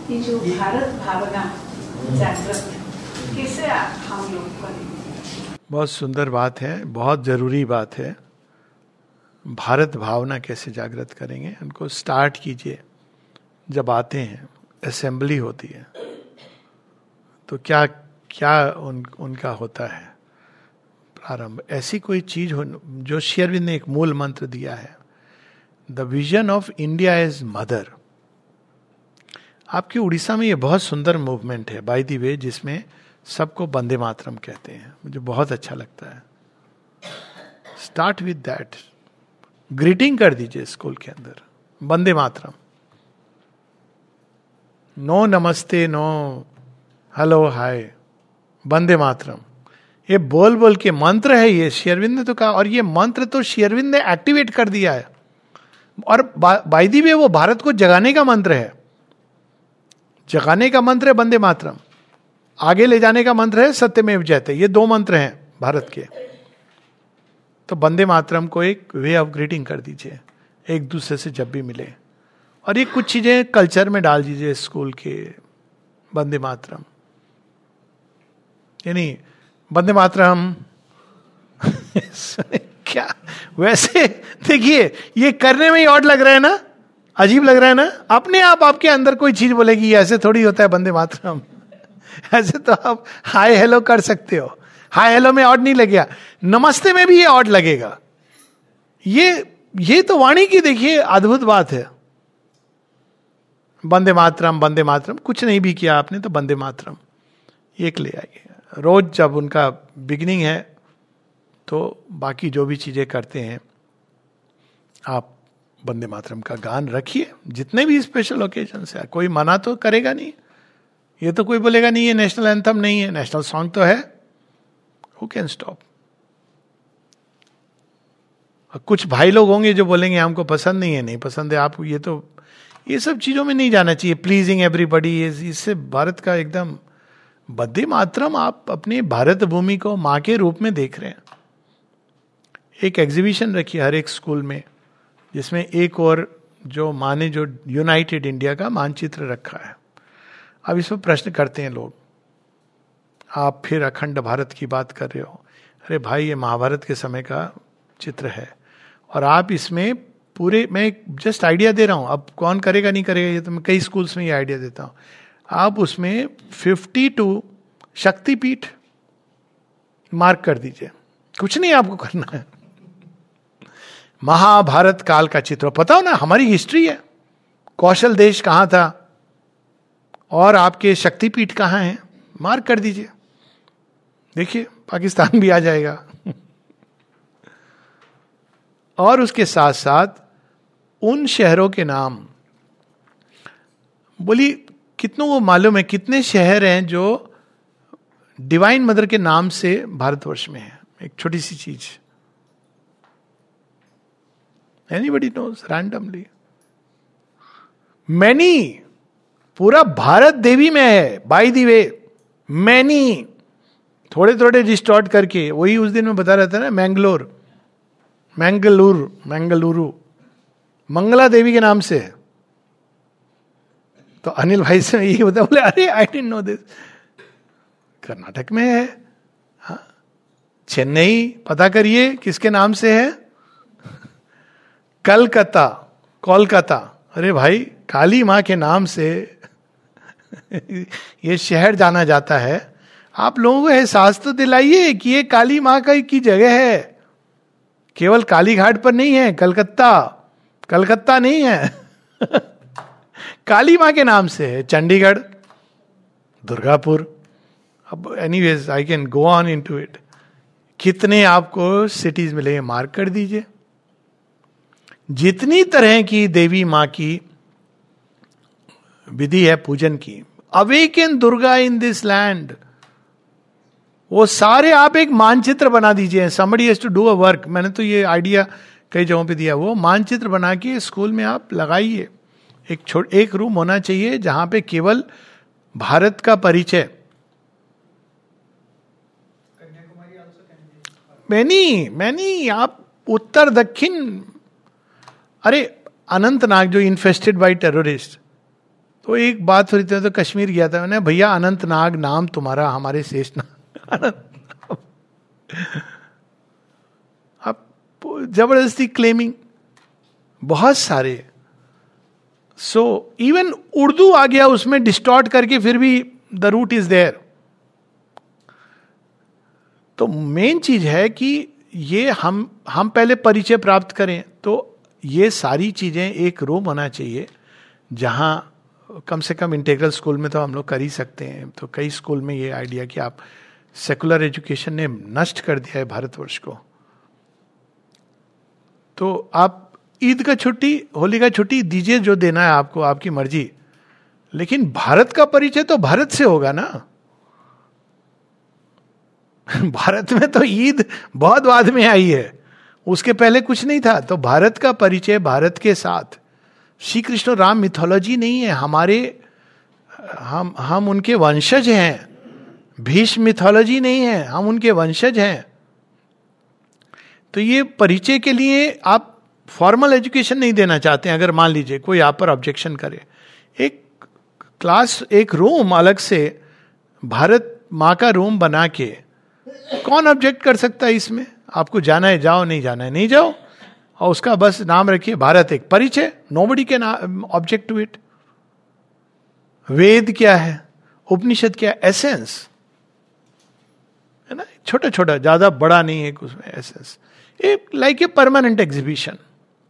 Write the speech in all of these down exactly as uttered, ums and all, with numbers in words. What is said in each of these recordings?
ये जो भारत भावना जागृत कैसे हम लोग करेंगे? बहुत सुंदर बात है, बहुत जरूरी बात है। भारत भावना कैसे जागृत करेंगे? उनको स्टार्ट कीजिए। जब आते हैं, असेंबली होती है, तो क्या क्या उन, उनका होता है प्रारंभ? ऐसी कोई चीज हो जो श्री अरविंद ने एक मूल मंत्र दिया है, the vision of India as mother. आपकी उड़ीसा में ये बहुत सुंदर मूवमेंट है बाय द वे, जिसमें सबको वंदे मातरम कहते हैं, मुझे बहुत अच्छा लगता है। स्टार्ट विद दैट, ग्रीटिंग कर दीजिए स्कूल के अंदर, Vande Mataram. No namaste, no hello hi, Vande Mataram. ये बोल बोल के मंत्र है, ये श्री अरविंद ने तो कहा, और ये मंत्र तो श्री अरविंद ने एक्टिवेट कर दिया है। और बाय द वे वो भारत को जगाने का मंत्र है, जगाने का मंत्र है वंदे मातरम, आगे ले जाने का मंत्र है सत्यमेव जयते। ये दो मंत्र हैं भारत के। तो वंदे मातरम को एक वे ऑफ ग्रीटिंग कर दीजिए एक दूसरे से जब भी मिले, और ये कुछ चीजें कल्चर में डाल दीजिए स्कूल के। वंदे मातरम यानी वंदे मातरम क्या, वैसे देखिए ये करने में ही ऑड लग रहा है ना, अजीब लग रहा है ना। अपने आप आपके अंदर कोई चीज बोलेगी ऐसे थोड़ी होता है वंदे मातरम। ऐसे तो आप हाय हेलो कर सकते हो, हाय हेलो में ऑड नहीं लगेगा, नमस्ते में भी ये ऑड लगेगा। ये ये तो वाणी की देखिए अद्भुत बात है। वंदे मातरम, वंदे मातरम, कुछ नहीं भी किया आपने तो वंदे मातरम एक ले आइए। रोज जब उनका बिगिनिंग है तो बाकी जो भी चीजें करते हैं आप वंदे मातरम का गान रखिए, जितने भी स्पेशल ओकेजन है। कोई मना तो करेगा नहीं, ये तो कोई बोलेगा नहीं ये नेशनल एंथम नहीं है, नेशनल सॉन्ग तो है, हु कैन स्टॉप। कुछ भाई लोग होंगे जो बोलेंगे हमको पसंद नहीं है, नहीं पसंद है आप, ये तो ये सब चीजों में नहीं जाना चाहिए, प्लीजिंग एवरीबडी। इससे भारत का एकदम, वंदे मातरम आप अपने भारत भूमि को मां के रूप में देख रहे हैं। एक एग्जीबिशन रखी हर एक स्कूल में, जिसमें एक और जो माँ ने जो यूनाइटेड इंडिया का मानचित्र रखा है। अब इसमें प्रश्न करते हैं लोग, आप फिर अखंड भारत की बात कर रहे हो। अरे भाई ये महाभारत के समय का चित्र है, और आप इसमें पूरे, मैं जस्ट आइडिया दे रहा हूं, अब कौन करेगा नहीं करेगा ये तो मैं कई स्कूल्स में ये आइडिया देता हूं। आप उसमें फिफ्टी टू शक्तिपीठ मार्क कर दीजिए, कुछ नहीं आपको करना है। महाभारत काल का चित्र, पता हो ना हमारी हिस्ट्री है, कौशल देश कहां था और आपके शक्तिपीठ कहां हैं, मार्क कर दीजिए। देखिए पाकिस्तान भी आ जाएगा। और उसके साथ साथ उन शहरों के नाम बोली, कितनों को मालूम है कितने शहर हैं जो डिवाइन मदर के नाम से भारतवर्ष में है? एक छोटी सी चीज, एनीबडी नोज रैंडमली? मैनी, पूरा भारत देवी में है बाय द वे, मैनी, थोड़े थोड़े डिस्टॉर्ट करके। वही उस दिन में बता रहा था ना, मैंगलोर, मैंगलुरु, मैंगलुरु मंगला देवी के नाम से है। तो अनिल भाई से यही बता, बोले अरे I didn't know this, Karnataka में है। हाँ, चेन्नई पता करिए किसके नाम से है, कलकत्ता, कोलकाता, अरे भाई काली मां के नाम से ये शहर जाना जाता है। आप लोगों को एहसास तो दिलाइए कि ये काली मां का की जगह है, केवल काली घाट पर नहीं है, कलकत्ता, कलकत्ता नहीं है। काली मां के नाम से है। चंडीगढ़, दुर्गापुर, अब anyways I can go on into it. कितने आपको सिटीज मिलेंगे, मार्क कर दीजिए। जितनी तरह की देवी मां की विधि है पूजन की, awaken Durga in this land, वो सारे आप एक मानचित्र बना दीजिए। somebody has to do a work। मैंने तो ये आइडिया कई जगहों पे दिया, वो मानचित्र बना के स्कूल में आप लगाइए। एक छोट एक रूम होना चाहिए जहां पे केवल भारत का परिचय। मैनी मैनी आप उत्तर दक्षिण, अरे अनंतनाग जो इन्फेस्टेड बाय टेररिस्ट, तो एक बात हो रही थी, तो कश्मीर गया था मैंने, भैया अनंतनाग नाम तुम्हारा हमारे शेष नाग। अब जबरदस्ती क्लेमिंग बहुत सारे। सो इवन उर्दू आ गया उसमें डिस्टॉर्ट करके, फिर भी द रूट इज देयर। तो मेन चीज है कि ये हम हम पहले परिचय प्राप्त करें। तो ये सारी चीजें एक रूम होना चाहिए जहां कम से कम इंटीग्रल स्कूल में तो हम लोग कर ही सकते हैं। तो कई स्कूल में ये आइडिया कि आप सेकुलर एजुकेशन ने नष्ट कर दिया है भारतवर्ष को। तो आप ईद का छुट्टी, होली का छुट्टी दीजिए, जो देना है आपको, आपकी मर्जी, लेकिन भारत का परिचय तो भारत से होगा ना। भारत में तो ईद बहुत बाद में आई है, उसके पहले कुछ नहीं था। तो भारत का परिचय भारत के साथ। श्री कृष्ण राम मिथोलॉजी नहीं है हमारे, हम हम उनके वंशज हैं। भीष्म मिथोलॉजी नहीं है, हम उनके वंशज हैं। तो ये परिचय के लिए आप फॉर्मल एजुकेशन नहीं देना चाहते हैं। अगर मान लीजिए कोई आप पर ऑब्जेक्शन करे, एक क्लास, एक रूम अलग से भारत माँ का रूम बना के, कौन ऑब्जेक्ट कर सकता है इसमें? आपको जाना है जाओ, नहीं जाना है नहीं जाओ, और उसका बस नाम रखिए भारत, एक परिचय। Nobody can object to it. Veda क्या है, उपनिषद क्या है? एसेंस है ना, छोटा छोटा, ज्यादा बड़ा नहीं है उसमें एसेंस। एक लाइक ए परमानेंट एग्जीबिशन,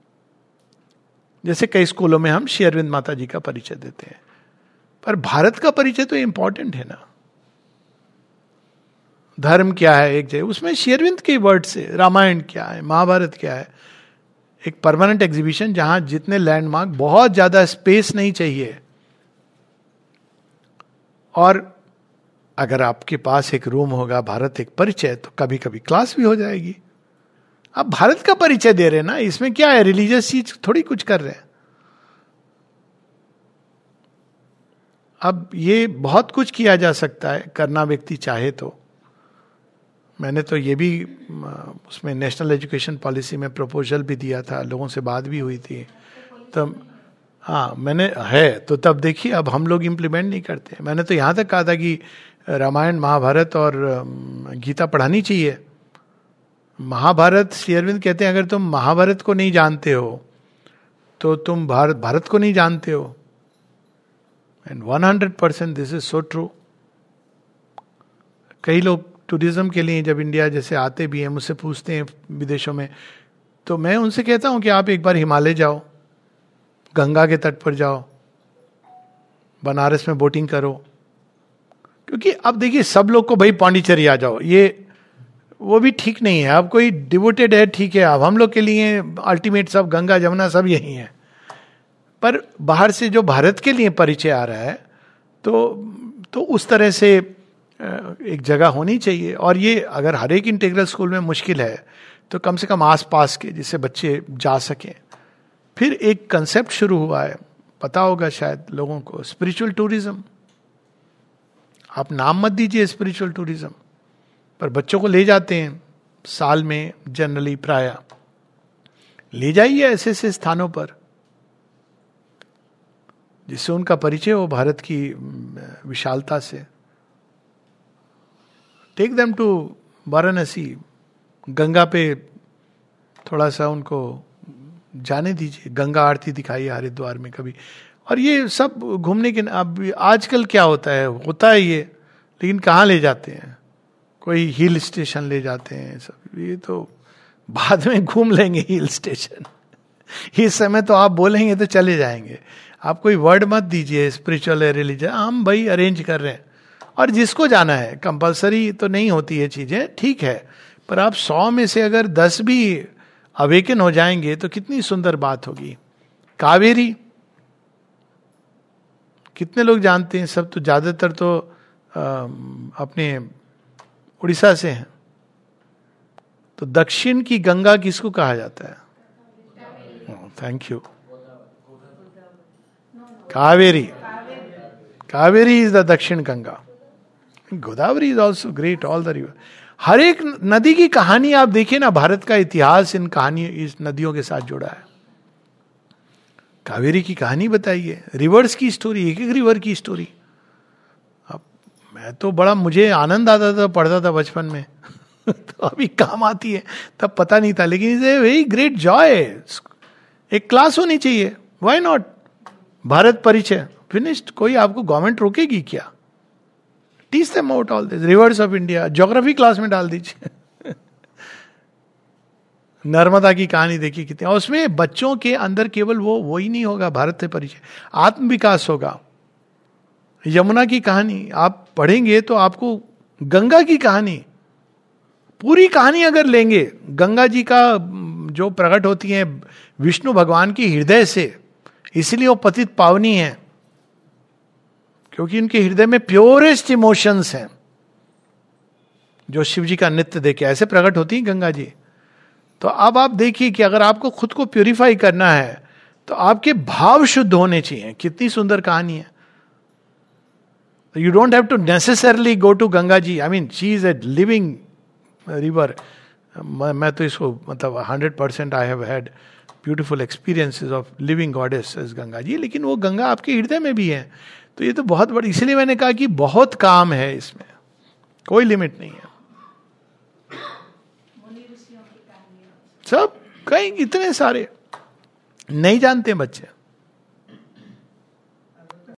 जैसे कई स्कूलों में हम श्री अरविंद माता जी का परिचय देते हैं। पर भारत का परिचय तो इंपॉर्टेंट है ना। धर्म क्या है एक जगह, उसमें श्री अरविंद के वर्ड से, रामायण क्या है, महाभारत क्या है। एक परमानेंट एग्जीबिशन जहां जितने लैंडमार्क, बहुत ज्यादा स्पेस नहीं चाहिए। और अगर आपके पास एक रूम होगा भारत एक परिचय, तो कभी कभी क्लास भी हो जाएगी। आप भारत का परिचय दे रहे हैं ना, इसमें क्या है, रिलीजियस चीज थोड़ी कुछ कर रहे हैं। अब ये बहुत कुछ किया जा सकता है, करना व्यक्ति चाहे तो। मैंने तो ये भी उसमें नेशनल एजुकेशन पॉलिसी में प्रपोजल भी दिया था, लोगों से बात भी हुई थी। तब हाँ मैंने है, तो तब देखिए अब हम लोग इम्प्लीमेंट नहीं करते। मैंने तो यहाँ तक कहा था कि रामायण महाभारत और गीता पढ़ानी चाहिए। महाभारत, श्री अरविंद कहते हैं अगर तुम महाभारत को नहीं जानते हो तो तुम भारत भारत को नहीं जानते हो। And one hundred percent this is so true. कई लोग टूरिज्म के लिए जब इंडिया जैसे आते भी हैं, मुझसे पूछते हैं विदेशों में, तो मैं उनसे कहता हूं कि आप एक बार हिमालय जाओ, गंगा के तट पर जाओ, बनारस में बोटिंग करो। क्योंकि अब देखिए सब लोग को भाई पांडिचेरी आ जाओ, ये वो भी ठीक नहीं है। अब कोई डिवोटेड है ठीक है, अब हम लोग के लिए अल्टीमेट सब गंगा जमुना सब यही है। पर बाहर से जो भारत के लिए परिचय आ रहा है, तो तो उस तरह से एक जगह होनी चाहिए। और ये अगर हर एक इंटीग्रल स्कूल में मुश्किल है, तो कम से कम आसपास के जिससे बच्चे जा सकें। फिर एक कंसेप्ट शुरू हुआ है, पता होगा शायद लोगों को, स्पिरिचुअल टूरिज्म। आप नाम मत दीजिए स्पिरिचुअल टूरिज्म, पर बच्चों को ले जाते हैं साल में, जनरली प्राय ले जाइए ऐसे ऐसे स्थानों पर जिससे उनका परिचय हो भारत की विशालता से। Take them to Varanasi, Ganga पे थोड़ा सा उनको जाने दीजिए, गंगा आरती दिखाइए हरिद्वार में कभी। और ये सब घूमने के, अब आजकल क्या होता है, होता है ये, लेकिन कहाँ ले जाते हैं? कोई हिल स्टेशन ले जाते हैं सब। ये तो बाद में घूम लेंगे हिल स्टेशन, इस समय तो आप बोलेंगे तो चले जाएंगे। आप कोई वर्ड मत दीजिए स्पिरिचुअल है, रिलीजन, हम भाई अरेंज कर रहे हैं। और जिसको जाना है, कंपलसरी तो नहीं होती है चीजें, ठीक है, पर आप सौ में से अगर दस भी अवेकन हो जाएंगे तो कितनी सुंदर बात होगी। कावेरी कितने लोग जानते हैं? सब तो ज्यादातर तो आ, अपने उड़ीसा से हैं। तो दक्षिण की गंगा किसको कहा जाता है? Thank you, Kaveri. Kaveri is the Dakshin Ganga. Godavari is also great, all the river. हर एक नदी की कहानी आप देखिए ना, भारत का इतिहास इन कहानी, इस नदियों के साथ जुड़ा है। कावेरी की कहानी बताइए, रिवर्स की स्टोरी, एक एक रिवर की स्टोरी। अब मैं तो बड़ा, मुझे आनंद आता था पढ़ता था बचपन में तो अभी काम आती है, तब पता नहीं था, लेकिन is a very great joy. एक क्लास होनी चाहिए, व्हाई नॉट, भारत परिचय, फिनिश्ड। कोई आपको गवर्नमेंट रोकेगी क्या? Teach them out all this, rivers of India, geography class में डाल दीजिए नर्मदा की कहानी देखिए कितनी, और उसमें बच्चों के अंदर केवल वो वो ही नहीं होगा भारत से परिचय, आत्म विकास होगा। यमुना की कहानी आप पढ़ेंगे तो आपको, गंगा की कहानी, पूरी कहानी अगर लेंगे, गंगा जी का जो प्रकट होती है विष्णु भगवान की हृदय से, इसलिए वो पतित पावनी है, क्योंकि उनके हृदय में प्योरेस्ट इमोशंस हैं, जो शिव जी का नित्य देखे ऐसे प्रकट होती है गंगा जी। तो अब आप देखिए कि अगर आपको खुद को प्यूरिफाई करना है तो आपके भाव शुद्ध होने चाहिए। कितनी सुंदर कहानी है। You don't have to necessarily go to Ganga ji, I mean she is a living river. मैं तो इसको मतलब hundred percent I have had beautiful experiences of living goddess as Ganga ji, लेकिन वो गंगा आपके हृदय में भी है। तो ये तो बहुत बड़ी, इसलिए मैंने कहा कि बहुत काम है इसमें, कोई लिमिट नहीं है। सब कहीं इतने सारे नहीं जानते बच्चे।